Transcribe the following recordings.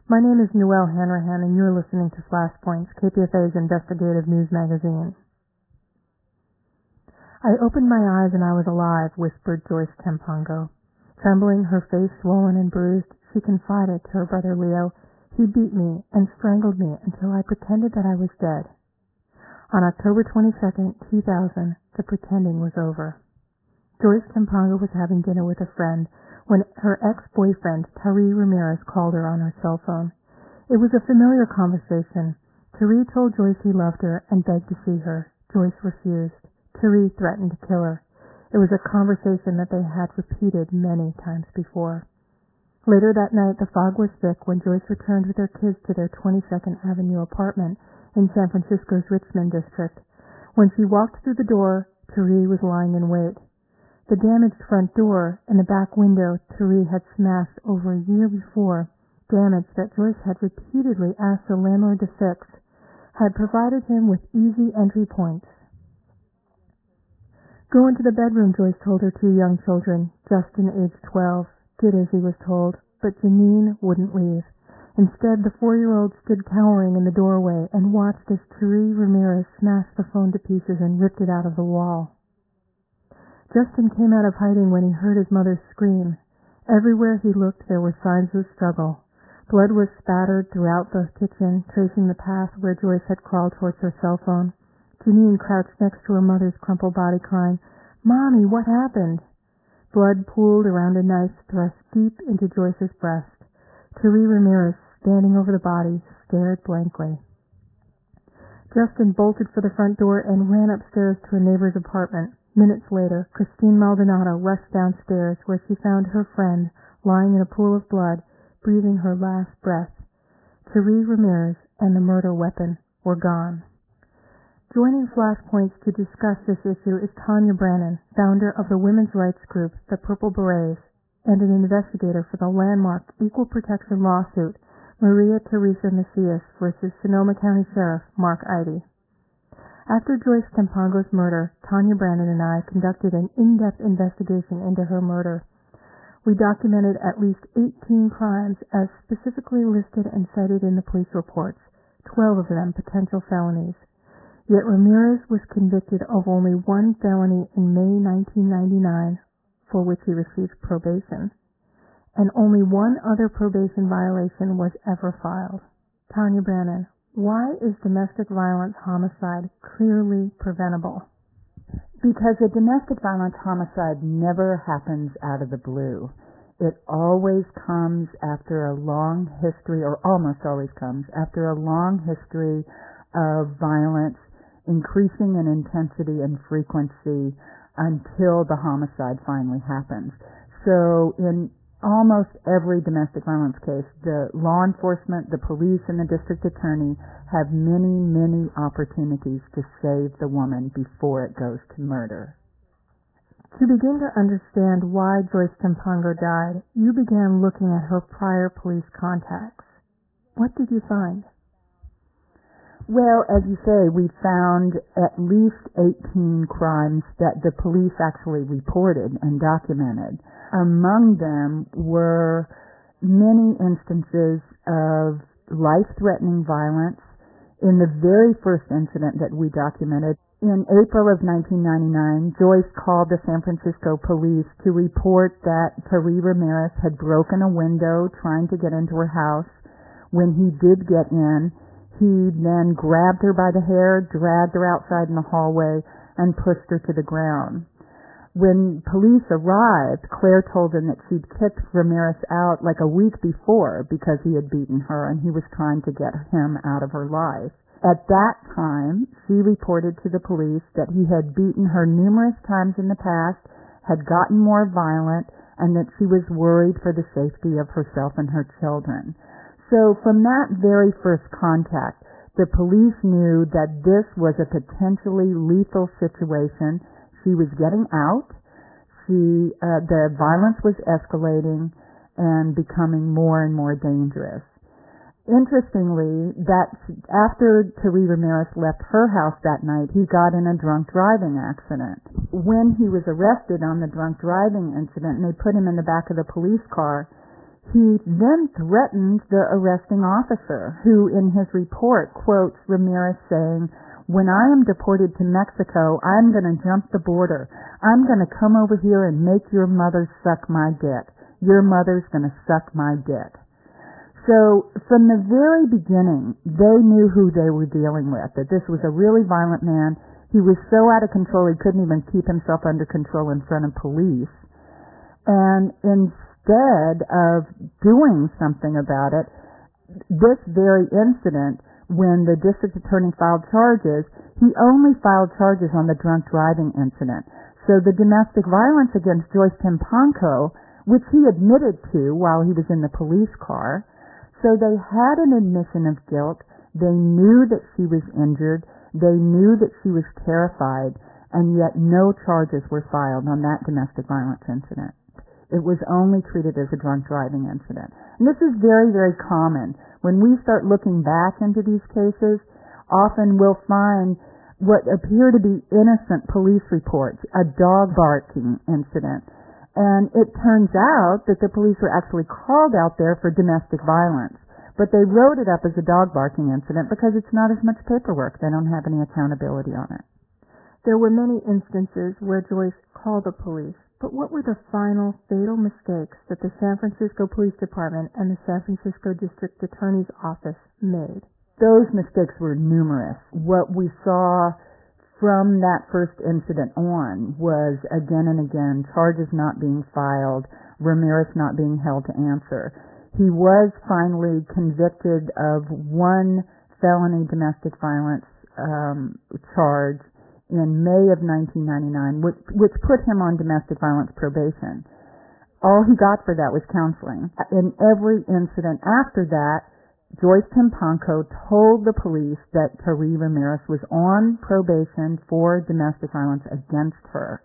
My name is Noelle Hanrahan, and you're listening to Flashpoints, KPFA's investigative news magazine. I opened my eyes and I was alive, whispered Joyce Tempongo. Trembling, her face swollen and bruised, she confided to her brother Leo, "He beat me and strangled me until I pretended that I was dead." On October 22nd, 2000, the pretending was over. Joyce Tempongo was having dinner with a friend when her ex-boyfriend, Tari Ramirez, called her on her cell phone. It was a familiar conversation. Tari told Joyce he loved her and begged to see her. Joyce refused. Tari threatened to kill her. It was a conversation that they had repeated many times before. Later that night, the fog was thick when Joyce returned with her kids to their 22nd Avenue apartment in San Francisco's Richmond district. When she walked through the door, Tari was lying in wait. The damaged front door and the back window Tari had smashed over a year before, damage that Joyce had repeatedly asked the landlord to fix, had provided him with easy entry points. "Go into the bedroom," Joyce told her two young children, Justin, aged 12, did as he was told, but Janine wouldn't leave. Instead, the 4-year-old stood cowering in the doorway and watched as Tari Ramirez smashed the phone to pieces and ripped it out of the wall. Justin came out of hiding when he heard his mother scream. Everywhere he looked there were signs of struggle. Blood was spattered throughout the kitchen, tracing the path where Joyce had crawled towards her cell phone. Janine crouched next to her mother's crumpled body, crying, "Mommy, what happened?" Blood pooled around a knife thrust deep into Joyce's breast. Tari Ramirez, standing over the body, stared blankly. Justin bolted for the front door and ran upstairs to a neighbor's apartment. Minutes later, Christine Maldonado rushed downstairs where she found her friend lying in a pool of blood, breathing her last breath. Tari Ramirez and the murder weapon were gone. Joining Flashpoints to discuss this issue is Tanya Brannon, founder of the women's rights group, the Purple Berets, and an investigator for the landmark equal protection lawsuit, Maria Teresa Macias versus Sonoma County Sheriff Mark Eide. After Joyce Tempongo's murder, Tanya Brannon and I conducted an in-depth investigation into her murder. We documented at least 18 crimes as specifically listed and cited in the police reports, 12 of them potential felonies. Yet Ramirez was convicted of only one felony in May 1999, for which he received probation, and only one other probation violation was ever filed. Tanya Brannon, why is domestic violence homicide clearly preventable? Because a domestic violence homicide never happens out of the blue. It always comes after a long history, or almost always comes after a long history of violence, increasing in intensity and frequency until the homicide finally happens. So in almost every domestic violence case, the law enforcement, the police, and the district attorney have many, many opportunities to save the woman before it goes to murder. To begin to understand why Joyce Tempongo died, you began looking at her prior police contacts. What did you find? Well, as you say, we found at least 18 crimes that the police actually reported and documented. Among them were many instances of life-threatening violence. In the very first incident that we documented, in April of 1999, Joyce called the San Francisco police to report that Tari Ramirez had broken a window trying to get into her house. When he did get in, he then grabbed her by the hair, dragged her outside in the hallway, and pushed her to the ground. When police arrived, Claire told them that she'd kicked Ramirez out like a week before because he had beaten her and he was trying to get him out of her life. At that time, she reported to the police that he had beaten her numerous times in the past, had gotten more violent, and that she was worried for the safety of herself and her children. So from that very first contact, the police knew that this was a potentially lethal situation. She was getting out. The violence was escalating and becoming more and more dangerous. Interestingly, that after Tari Ramirez left her house that night, he got in a drunk driving accident. When he was arrested on the drunk driving incident and they put him in the back of the police car, He then threatened the arresting officer, who in his report quotes Ramirez saying, "When I am deported to Mexico, I'm going to jump the border. I'm going to come over here and make your mother suck my dick. Your mother's going to suck my dick." So from the very beginning, they knew who they were dealing with, that this was a really violent man. He was so out of control he couldn't even keep himself under control in front of police. And instead of doing something about it, this very incident, when the district attorney filed charges, he only filed charges on the drunk driving incident. So the domestic violence against Joyce Timpanko, which he admitted to while he was in the police car, so they had an admission of guilt. They knew that she was injured. They knew that she was terrified, and yet no charges were filed on that domestic violence incident. It was only treated as a drunk driving incident. And this is very, very common. When we start looking back into these cases, often we'll find what appear to be innocent police reports, a dog barking incident. And it turns out that the police were actually called out there for domestic violence. But they wrote it up as a dog barking incident because it's not as much paperwork. They don't have any accountability on it. There were many instances where Joyce called the police. But what were the final fatal mistakes that the San Francisco Police Department and the San Francisco District Attorney's Office made? Those mistakes were numerous. What we saw from that first incident on was again and again charges not being filed, Ramirez not being held to answer. He was finally convicted of one felony domestic violence charge in May of 1999, which put him on domestic violence probation. All he got for that was counseling. In every incident after that, Joyce Timpanko told the police that Tari Ramirez was on probation for domestic violence against her.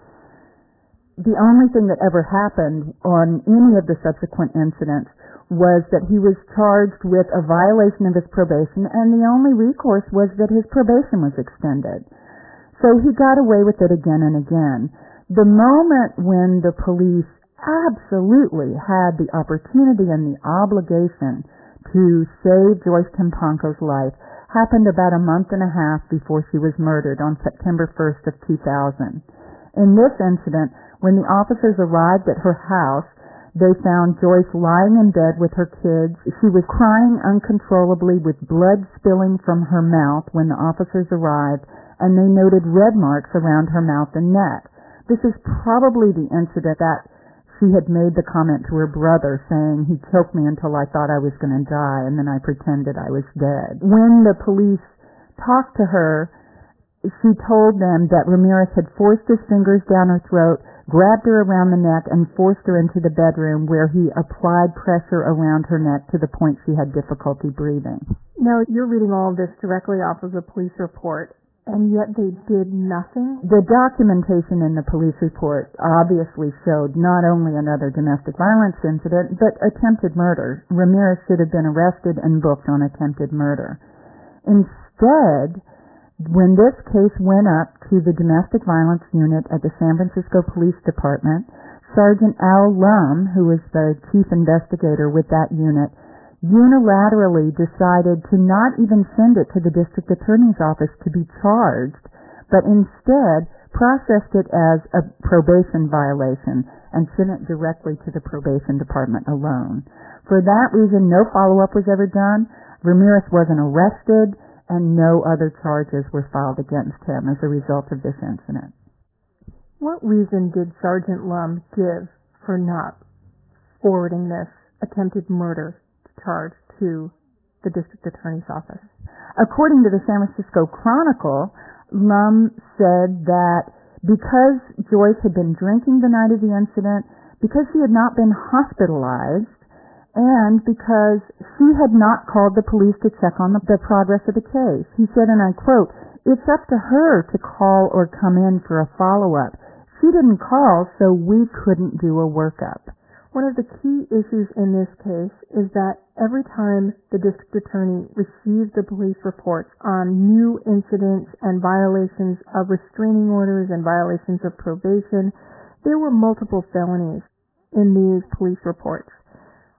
The only thing that ever happened on any of the subsequent incidents was that he was charged with a violation of his probation, and the only recourse was that his probation was extended. So he got away with it again and again. The moment when the police absolutely had the opportunity and the obligation to save Joyce Timpanko's life happened about a month and a half before she was murdered on September 1st of 2000. In this incident, when the officers arrived at her house, they found Joyce lying in bed with her kids. She was crying uncontrollably with blood spilling from her mouth when the officers arrived, and they noted red marks around her mouth and neck. This is probably the incident that she had made the comment to her brother saying, "He choked me until I thought I was going to die, and then I pretended I was dead." When the police talked to her, she told them that Ramirez had forced his fingers down her throat, grabbed her around the neck, and forced her into the bedroom where he applied pressure around her neck to the point she had difficulty breathing. Now, you're reading all of this directly off of the police report, and yet they did nothing? The documentation in the police report obviously showed not only another domestic violence incident, but attempted murder. Ramirez should have been arrested and booked on attempted murder. Instead, when this case went up to the domestic violence unit at the San Francisco Police Department, Sergeant Al Lum, who was the chief investigator with that unit, unilaterally decided to not even send it to the district attorney's office to be charged, but instead processed it as a probation violation and sent it directly to the probation department alone. For that reason, no follow-up was ever done. Ramirez wasn't arrested, and no other charges were filed against him as a result of this incident. What reason did Sergeant Lum give for not forwarding this attempted murder charge to the district attorney's office? According to the San Francisco Chronicle, Lum said that because Joyce had been drinking the night of the incident, because she had not been hospitalized, and because she had not called the police to check on the progress of the case. He said, and I quote, "It's up to her to call or come in for a follow-up. She didn't call, so we couldn't do a workup." One of the key issues in this case is that every time the district attorney received the police reports on new incidents and violations of restraining orders and violations of probation, there were multiple felonies in these police reports.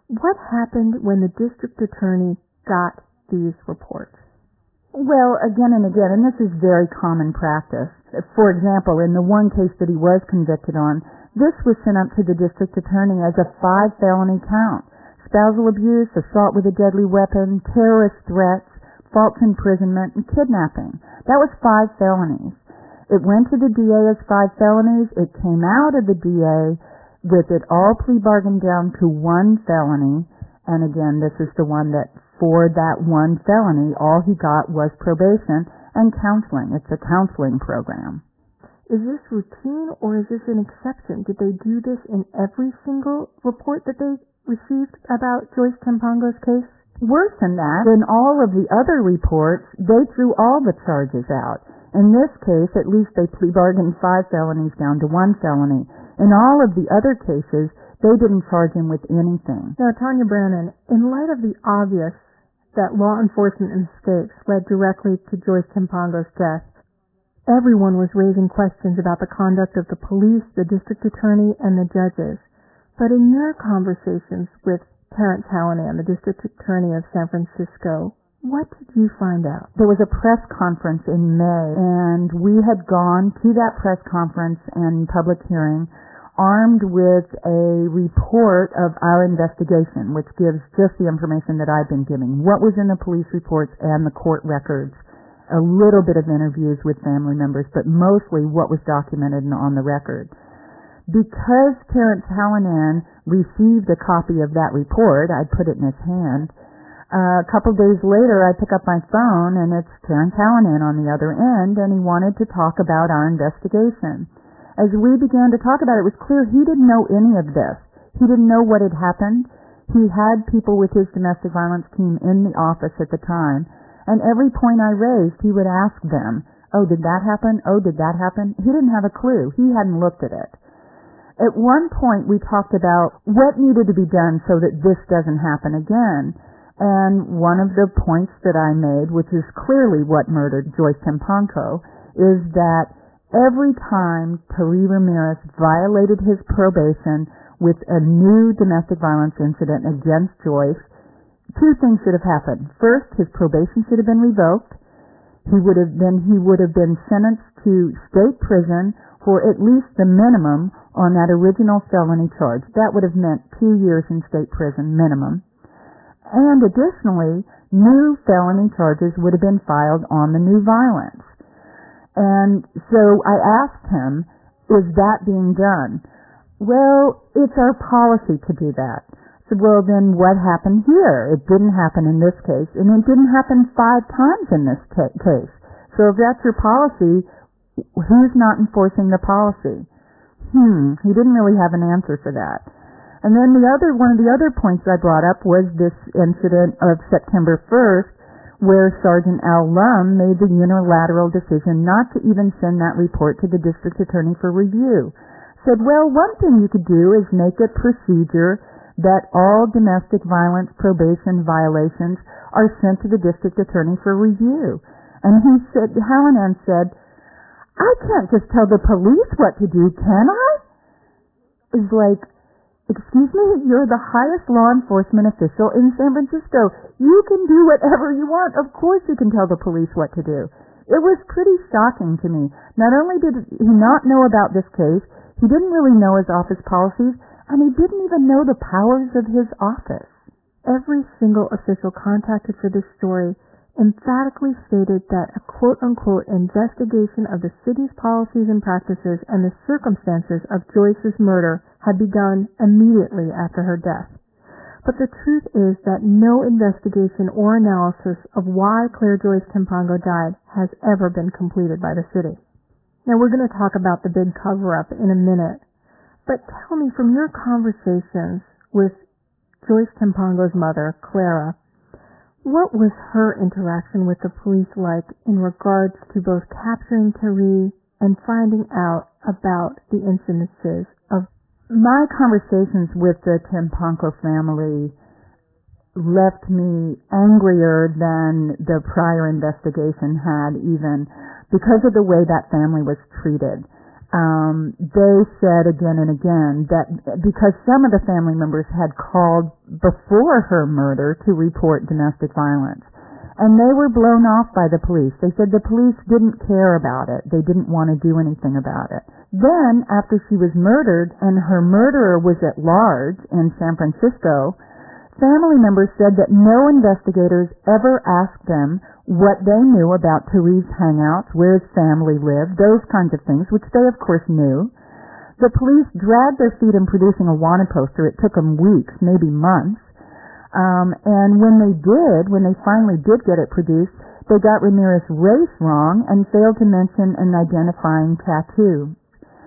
What happened when the district attorney got these reports? Well, again and again, and this is very common practice. For example, in the one case that he was convicted on, this was sent up to the district attorney as a 5 felony count. Spousal abuse, assault with a deadly weapon, terrorist threats, false imprisonment, and kidnapping. That was 5 felonies. It went to the DA as 5 felonies. It came out of the DA with it all plea bargained down to 1 felony. And again, this is the one that for that 1 felony, all he got was probation and counseling. It's a counseling program. Is this routine or is this an exception? Did they do this in every single report that they received about Joyce Timpango's case? Worse than that, in all of the other reports, they threw all the charges out. In this case, at least they plea bargained 5 felonies down to 1 felony. In all of the other cases, they didn't charge him with anything. Now, Tanya Brannon, in light of the obvious that law enforcement mistakes led directly to Joyce Timpango's death, everyone was raising questions about the conduct of the police, the district attorney, and the judges. But in your conversations with Terrence Hallinan, the district attorney of San Francisco, what did you find out? There was a press conference in May, and we had gone to that press conference and public hearing armed with a report of our investigation, which gives just the information that I've been giving, what was in the police reports and the court records, a little bit of interviews with family members, but mostly what was documented and on the record. Because Terrence Hallinan received a copy of that report, I put it in his hand. A couple days later, I pick up my phone, and it's Terrence Hallinan on the other end, and he wanted to talk about our investigation. As we began to talk about it, it was clear he didn't know any of this. He didn't know what had happened. He had people with his domestic violence team in the office at the time, and every point I raised, he would ask them, oh, did that happen? Oh, did that happen? He didn't have a clue. He hadn't looked at it. At one point, we talked about what needed to be done so that this doesn't happen again. And one of the points that I made, which is clearly what murdered Joyce Timpango, is that every time Tari Ramirez violated his probation with a new domestic violence incident against Joyce, 2 things should have happened. First, his probation should have been revoked. He would have been sentenced to state prison for at least the minimum on that original felony charge. That would have meant 2 years in state prison minimum. And additionally, new felony charges would have been filed on the new violence. And so I asked him, is that being done? Well, it's our policy to do that. I said, well, then what happened here? It didn't happen in this case, and it didn't happen 5 times in this case. So if that's your policy, who's not enforcing the policy? He didn't really have an answer for that. And then one of the other points I brought up was this incident of September 1st, where Sergeant Al Lum made the unilateral decision not to even send that report to the district attorney for review. Said, well, one thing you could do is make a procedure that all domestic violence probation violations are sent to the district attorney for review. And Hallinan said, I can't just tell the police what to do, can I? It's like, excuse me, you're the highest law enforcement official in San Francisco. You can do whatever you want. Of course you can tell the police what to do. It was pretty shocking to me. Not only did he not know about this case, he didn't really know his office policies, and he didn't even know the powers of his office. Every single official contacted for this story emphatically stated that a quote-unquote investigation of the city's policies and practices and the circumstances of Joyce's murder had begun immediately after her death. But the truth is that no investigation or analysis of why Claire Joyce Timpango died has ever been completed by the city. Now we're going to talk about the big cover-up in a minute, but tell me, from your conversations with Joyce Timpango's mother, Clara, what was her interaction with the police like in regards to both capturing Tari and finding out about the incidences of... My conversations with the Timpango family left me angrier than the prior investigation had, even because of the way that family was treated. they said again and again that because some of the family members had called before her murder to report domestic violence, and they were blown off by the police. They said the police didn't care about it. They didn't want to do anything about it. Then, after she was murdered and her murderer was at large in San Francisco, family members said that no investigators ever asked them what they knew about Therese hangouts, where his family lived, those kinds of things, which they of course knew. The police dragged their feet in producing a wanted poster. It took them weeks, maybe months. And when they finally did get it produced, they got Ramirez's race wrong and failed to mention an identifying tattoo.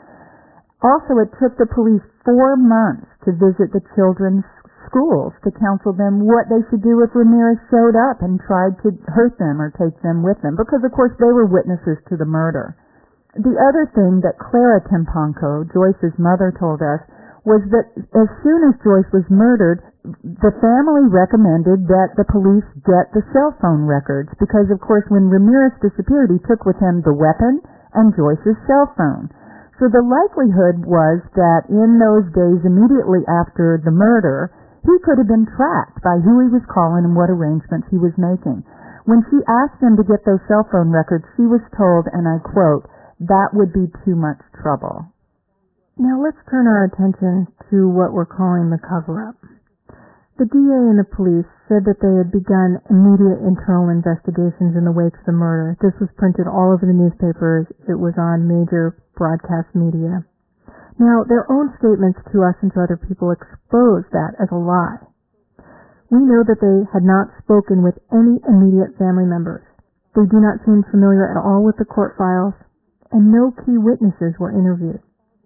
Also, it took the police 4 months to visit the children's schools to counsel them what they should do if Ramirez showed up and tried to hurt them or take them with them, because of course they were witnesses to the murder. The other thing that Clara Timpanco, Joyce's mother, told us was that as soon as Joyce was murdered, the family recommended that the police get the cell phone records, because of course when Ramirez disappeared he took with him the weapon and Joyce's cell phone. So the likelihood was that in those days immediately after the murder, he could have been tracked by who he was calling and what arrangements he was making. When she asked them to get those cell phone records, she was told, and I quote, "That would be too much trouble." Now let's turn our attention to what we're calling the cover-up. The DA and the police said that they had begun immediate internal investigations in the wake of the murder. This was printed all over the newspapers. It was on major broadcast media. Now, their own statements to us and to other people expose that as a lie. We know that they had not spoken with any immediate family members. They do not seem familiar at all with the court files, and no key witnesses were interviewed.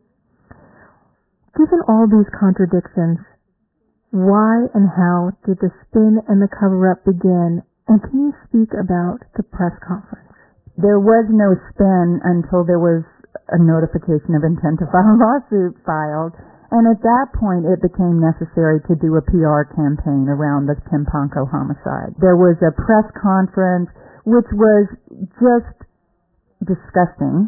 Given all these contradictions, why and how did the spin and the cover-up begin, and can you speak about the press conference? There was no spin until there was a notification of intent to file a lawsuit filed, and at that point it became necessary to do a PR campaign around the Timpanco homicide. There was a press conference which was just disgusting,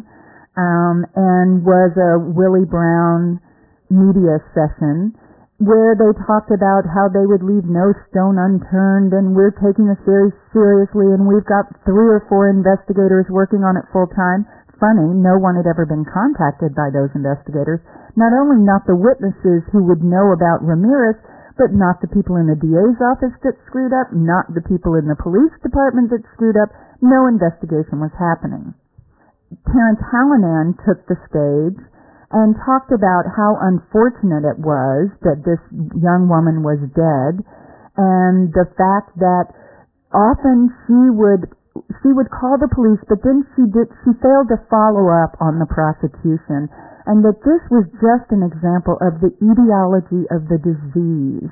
and was a Willie Brown media session where they talked about how they would leave no stone unturned, and we're taking this very seriously, and we've got 3 or 4 investigators working on it full time. Funny, no one had ever been contacted by those investigators. Not only not the witnesses who would know about Ramirez, but not the people in the DA's office that screwed up, not the people in the police department that screwed up. No investigation was happening. Terrence Hallinan took the stage and talked about how unfortunate it was that this young woman was dead, and the fact that often she would call the police, but then she failed to follow up on the prosecution, and that this was just an example of the etiology of the disease.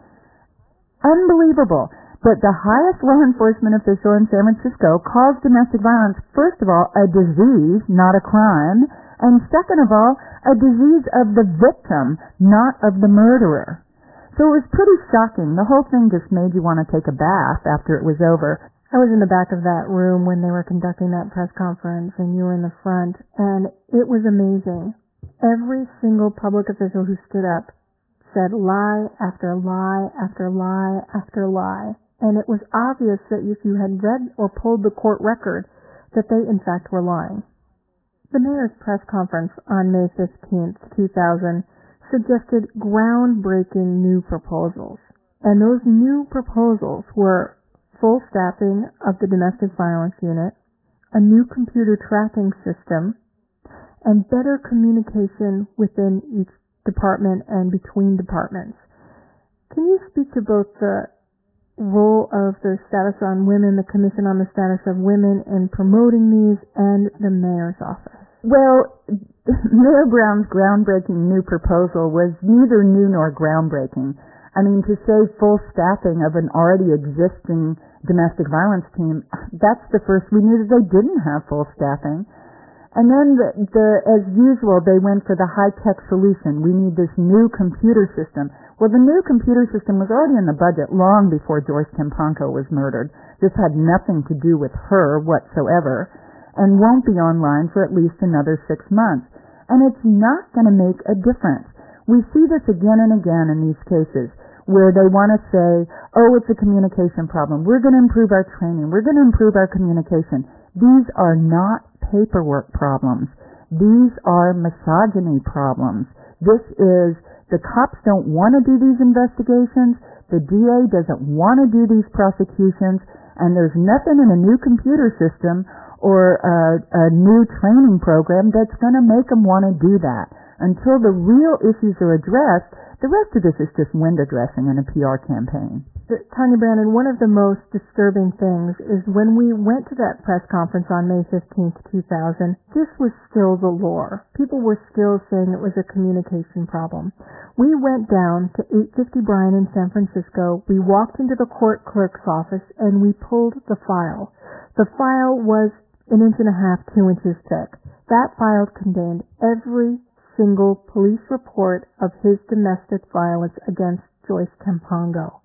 Unbelievable that the highest law enforcement official in San Francisco calls domestic violence, first of all, a disease, not a crime, and second of all, a disease of the victim, not of the murderer. So it was pretty shocking. The whole thing just made you want to take a bath after it was over. I was in the back of that room when they were conducting that press conference, and you were in the front, and it was amazing. Every single public official who stood up said lie after lie after lie after lie, and it was obvious that if you had read or pulled the court record, that they in fact were lying. The mayor's press conference on May 15th, 2000, suggested groundbreaking new proposals, and those new proposals were full staffing of the domestic violence unit, a new computer tracking system, and better communication within each department and between departments. Can you speak to both the role of the Status on Women, the Commission on the Status of Women in promoting these, and the mayor's office? Well, Mayor Brown's groundbreaking new proposal was neither new nor groundbreaking. I mean, to say full staffing of an already existing domestic violence team, that's the first we knew that they didn't have full staffing. And then, as usual, they went for the high-tech solution. We need this new computer system. Well, the new computer system was already in the budget long before Joyce Timpanco was murdered. This had nothing to do with her whatsoever, and won't be online for at least another 6 months. and it's not going to make a difference. We see this again and again in these cases where they want to say, oh, it's a communication problem. We're going to improve our training. We're going to improve our communication. These are not paperwork problems. These are misogyny problems. This is, the cops don't want to do these investigations. The DA doesn't want to do these prosecutions, and there's nothing in a new computer system or a new training program that's going to make them want to do that. Until the real issues are addressed, the rest of this is just window dressing in a PR campaign. Tanya Brannon, one of the most disturbing things is when we went to that press conference on May 15th, 2000, this was still the lore. People were still saying it was a communication problem. We went down to 850 Bryan in San Francisco. We walked into the court clerk's office and we pulled the file. The file was 1.5 inches, 2 inches thick. That file contained every single police report of his domestic violence against Joyce Tempango.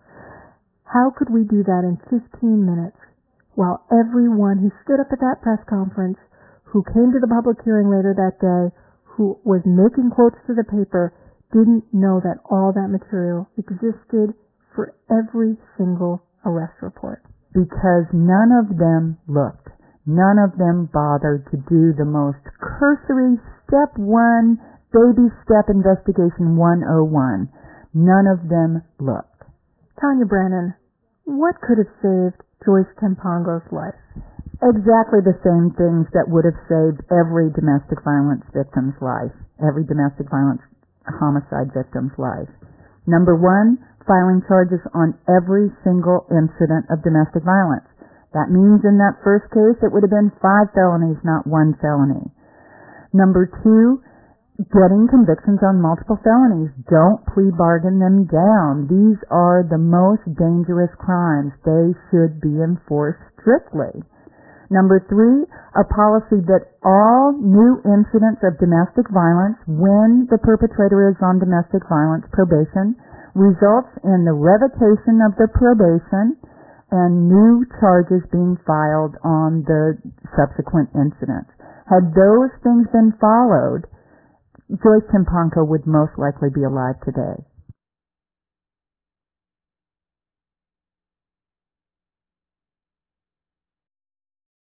How could we do that in 15 minutes while everyone who stood up at that press conference, who came to the public hearing later that day, who was making quotes to the paper, didn't know that all that material existed for every single arrest report? Because none of them looked. None of them bothered to do the most cursory step one, baby step investigation 101. None of them looked. Tanya Brannon, what could have saved Joyce Tempango's life? Exactly the same things that would have saved every domestic violence victim's life, every domestic violence homicide victim's life. Number one, filing charges on every single incident of domestic violence. That means in that first case it would have been 5 felonies, not 1 felony. Number two, getting convictions on multiple felonies. Don't plea bargain them down. These are the most dangerous crimes. They should be enforced strictly. Number three, a policy that all new incidents of domestic violence, when the perpetrator is on domestic violence probation, results in the revocation of the probation and new charges being filed on the subsequent incidents. Had those things been followed, Joyce Tempango would most likely be alive today.